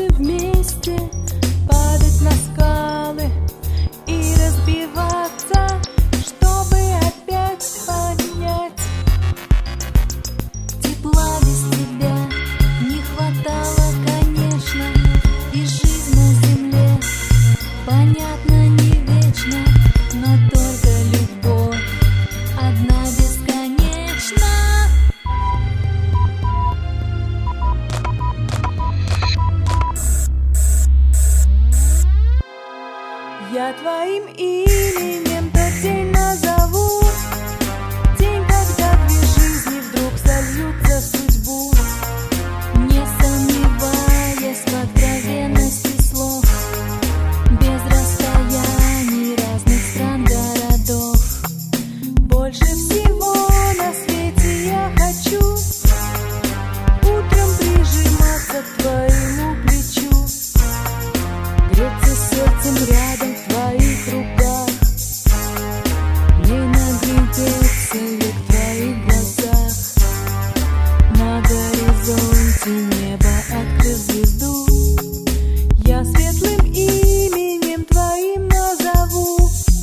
слезы вместе, падать на скалы и разбиваться, чтобы опять понять. Тепла без тебя не хватало, конечно, и жизнь на земле, понятно, не вечна, но только любовь одна бесконечна. Я твоим именем тот день назову, день, когда две жизни вдруг сольются в судьбу, не сомневаясь в откровенности слов, без расстояний разных стран, городов. Больше всего на свете я хочу утром прижиматься к твоему плечу, греться сердцем рядом в твоих руках, не наглядеться ли в твоих глазах, на горизонте неба открыв звезду, я светлым именем твоим назову.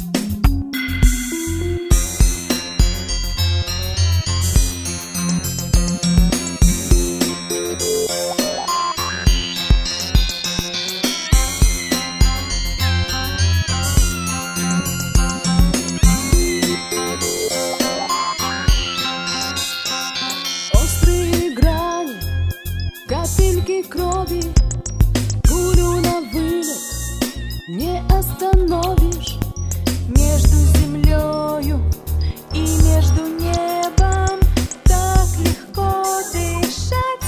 Острые грани, капельки крови, пулю на вылет не остановишь. Между землею и между небом так легко дышать.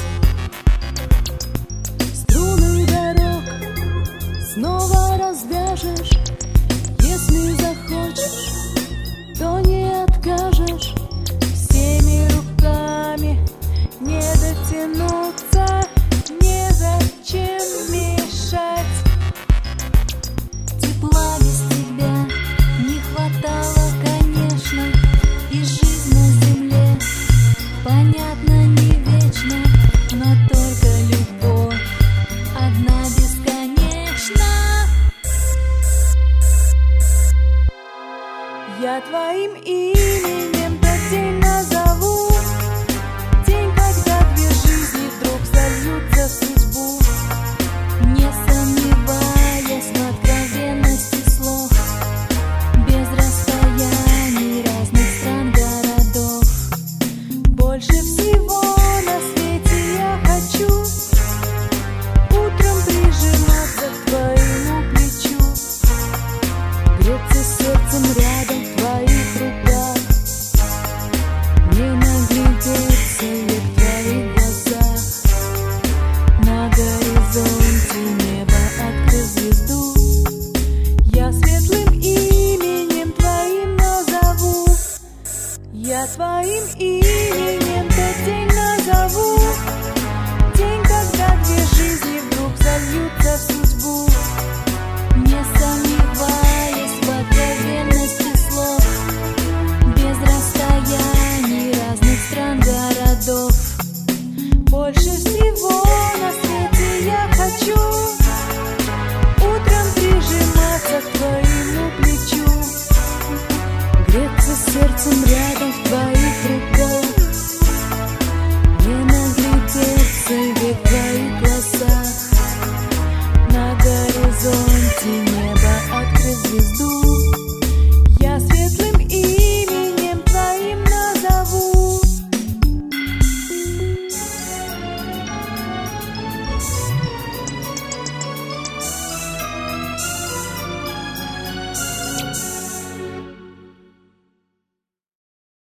Струны дорог снова развяжешь, если захочешь, то не откажешь. Всеми руками не дотянуться, незачем мешать. Тепла без тебя не хватало, конечно, и жизнь на земле, понятно, не вечна, но только любовь одна бесконечна. Я твоим именем